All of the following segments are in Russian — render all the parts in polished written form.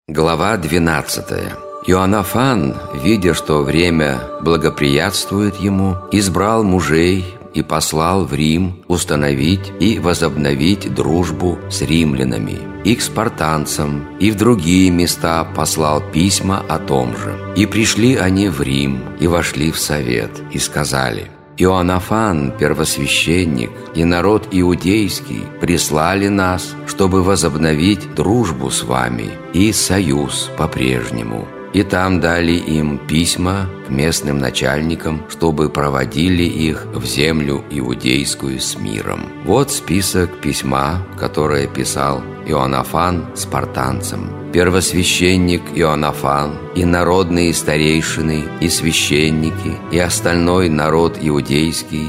Глава 12. Иоаннафан, видя, что время благоприятствует ему, избрал мужей и послал в Рим установить и возобновить дружбу с римлянами, и к спартанцам, и в другие места послал письма о том же. И пришли они в Рим, и вошли в совет, и сказали: «Иоаннафан, первосвященник, и народ иудейский прислали нас, чтобы возобновить дружбу с вами и союз по-прежнему». И там дали им письма к местным начальникам, чтобы проводили их в землю иудейскую с миром. Вот список письма, которое писал Иоаннафан спартанцам. Первосвященник Иоаннафан и народные старейшины, и священники, и остальной народ иудейский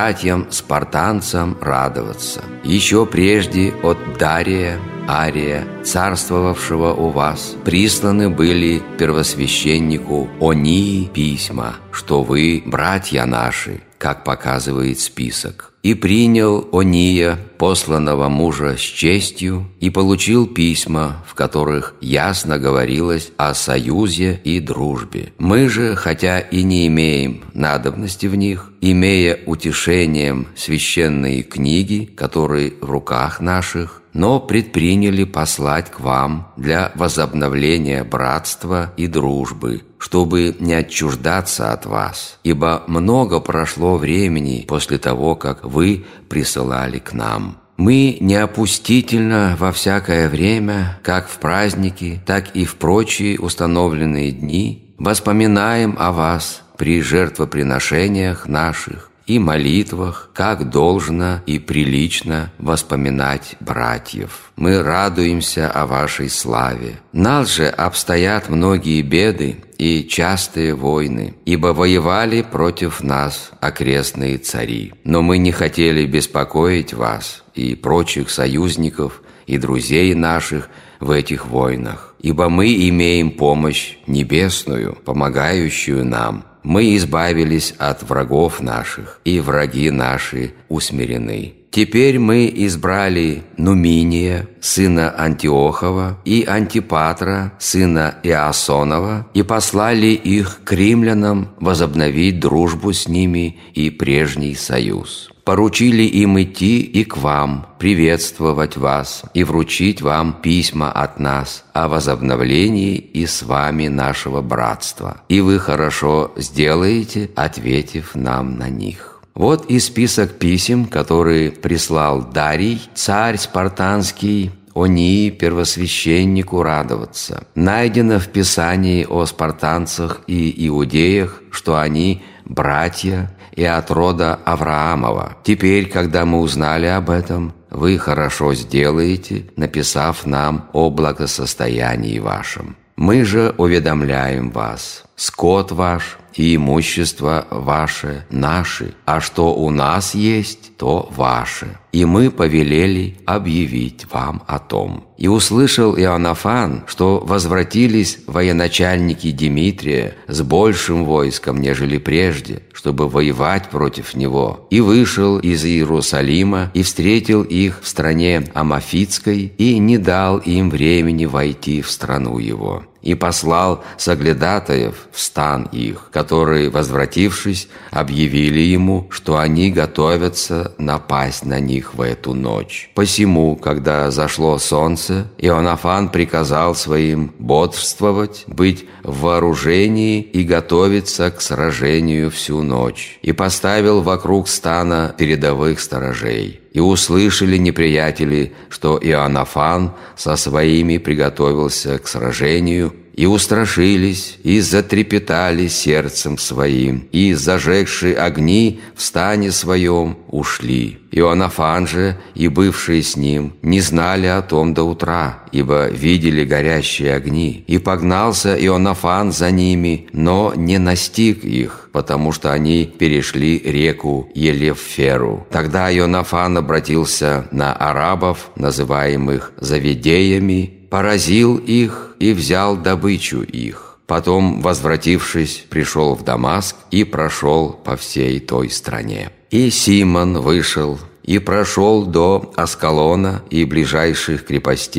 братьям-спартанцам радоваться. Еще прежде от Дария, Ария, царствовавшего у вас, присланы были первосвященнику Онии письма, что вы, братья наши, как показывает список. И принял Ония, посланного мужа, с честью, и получил письма, в которых ясно говорилось о союзе и дружбе. Мы же, хотя и не имеем надобности в них, имея утешением священные книги, которые в руках наших, но предприняли послать к вам для возобновления братства и дружбы, чтобы не отчуждаться от вас, ибо много прошло времени после того, как вы присылали к нам. Мы неопустительно во всякое время, как в праздники, так и в прочие установленные дни, воспоминаем о вас при жертвоприношениях наших и молитвах, как должно и прилично воспоминать братьев. Мы радуемся о вашей славе. Нас же обстоят многие беды и частые войны, ибо воевали против нас окрестные цари. Но мы не хотели беспокоить вас и прочих союзников и друзей наших в этих войнах, ибо мы имеем помощь небесную, помогающую нам. Мы избавились от врагов наших, и враги наши усмирены. Теперь мы избрали Нуминия, сына Антиохова, и Антипатра, сына Иасонова, и послали их к римлянам возобновить дружбу с ними и прежний союз. Поручили им идти и к вам, приветствовать вас и вручить вам письма от нас о возобновлении и с вами нашего братства. И вы хорошо сделаете, ответив нам на них. Вот и список писем, которые прислал Дарий, царь спартанский, Онии, первосвященнику, радоваться. Найдено в Писании о спартанцах и иудеях, что они братья и от рода Авраамова. Теперь, когда мы узнали об этом, вы хорошо сделаете, написав нам о благосостоянии вашем. Мы же уведомляем вас: скот ваш и имущество ваше наши, а что у нас есть, то ваше. И мы повелели объявить вам о том. И услышал Иоаннафан, что возвратились военачальники Димитрия с большим войском, нежели прежде, чтобы воевать против него. И вышел из Иерусалима, и встретил их в стране Амафитской, и не дал им времени войти в страну его. И послал соглядатаев в стан их, которые, возвратившись, объявили ему, что они готовятся напасть на них в эту ночь. Посему, когда зашло солнце, Иоаннафан приказал своим бодрствовать, быть в вооружении и готовиться к сражению всю ночь, и поставил вокруг стана передовых сторожей. И услышали неприятели, что Иоаннафан со своими приготовился к сражению, и устрашились, и затрепетали сердцем своим, и, зажегши огни в стане своем, ушли. Иоаннафан же и бывшие с ним не знали о том до утра, ибо видели горящие огни. И погнался Иоаннафан за ними, но не настиг их, потому что они перешли реку Елеферу. Тогда Иоаннафан обратился на арабов, называемых заведеями, поразил их и взял добычу их. Потом, возвратившись, пришел в Дамаск и прошел по всей той стране. И Симон вышел и прошел до Аскалона и ближайших крепостей,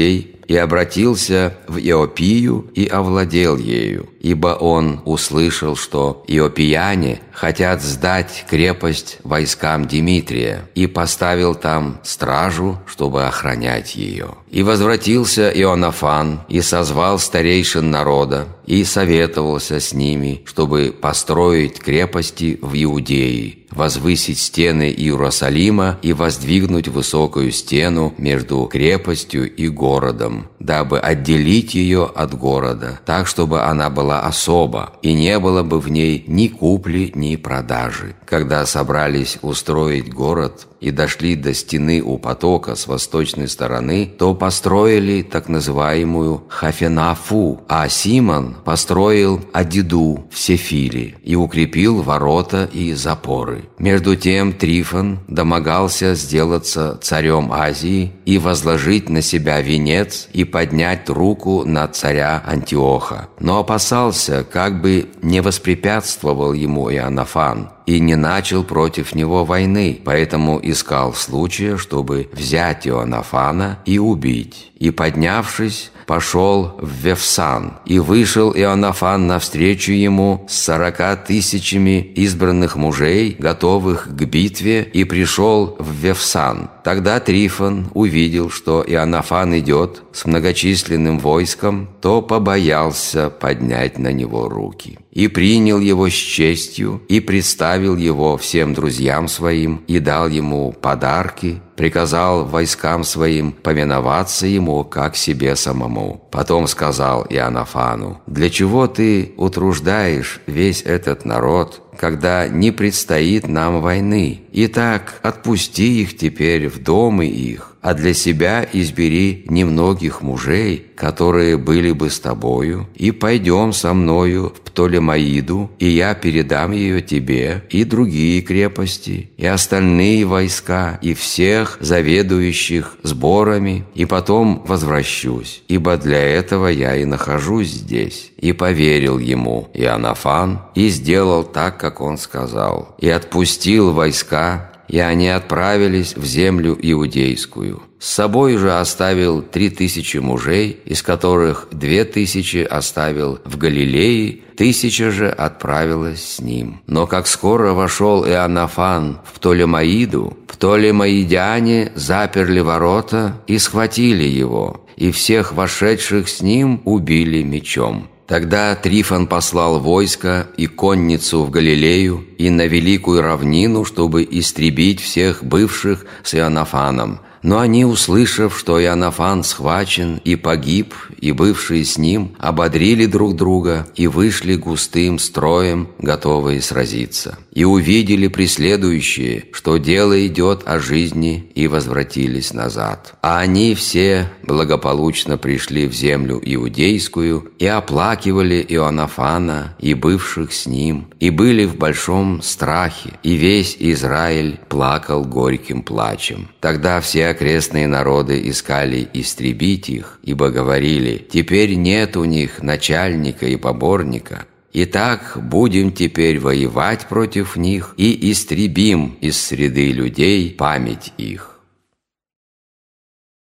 и обратился в Иопию и овладел ею, ибо он услышал, что иопияне хотят сдать крепость войскам Димитрия, и поставил там стражу, чтобы охранять ее. И возвратился Иоаннафан и созвал старейшин народа, и советовался с ними, чтобы построить крепости в Иудее, возвысить стены Иерусалима и воздвигнуть высокую стену между крепостью и городом, дабы отделить ее от города, так, чтобы она была особа, и не было бы в ней ни купли, ни продажи. Когда собрались устроить город и дошли до стены у потока с восточной стороны, то построили так называемую Хафенафу, а Симон построил Адиду в Сефире и укрепил ворота и запоры. Между тем Трифон домогался сделаться царем Азии и возложить на себя венец и поднять руку на царя Антиоха, но опасался, как бы не воспрепятствовал ему Иоаннафан и не начал против него войны, поэтому искал случая, чтобы взять Иоаннафана и убить. И, поднявшись, пошел в Вефсан, и вышел Иоаннафан навстречу ему с 40 тысячами избранных мужей, готовых к битве, и пришел в Вефсан. Тогда Трифон увидел, что Иоаннафан идет с многочисленным войском, то побоялся поднять на него руки. И принял его с честью, и представил его всем друзьям своим, и дал ему подарки, приказал войскам своим повиноваться ему, как себе самому. Потом сказал Иоаннафану: «Для чего ты утруждаешь весь этот народ, когда не предстоит нам войны? Итак, отпусти их теперь в дома их, а для себя избери немногих мужей, которые были бы с тобою, и пойдем со мною в Птолемаиду, и я передам ее тебе, и другие крепости, и остальные войска, и всех заведующих сборами, и потом возвращусь, ибо для этого я и нахожусь здесь». И поверил ему Иоаннафан, и сделал так, как он сказал, и отпустил войска, и они отправились в землю иудейскую. С собой же оставил 3000 мужей, из которых 2000 оставил в Галилее, 1000 же отправилась с ним. Но как скоро вошел Иоаннафан в Птолемаиду, птолемаидяне заперли ворота и схватили его, и всех вошедших с ним убили мечом. Тогда Трифон послал войско и конницу в Галилею и на великую равнину, чтобы истребить всех бывших с Иоаннафаном. Но они, услышав, что Иоаннафан схвачен и погиб, и бывшие с ним, ободрили друг друга и вышли густым строем, готовые сразиться. И увидели преследующие, что дело идет о жизни, и возвратились назад. А они все благополучно пришли в землю иудейскую и оплакивали Иоаннафана и бывших с ним, и были в большом страхе, и весь Израиль плакал горьким плачем. Тогда все окрестные народы искали истребить их, ибо говорили: «Теперь нет у них начальника и поборника. Итак, будем теперь воевать против них и истребим из среды людей память их».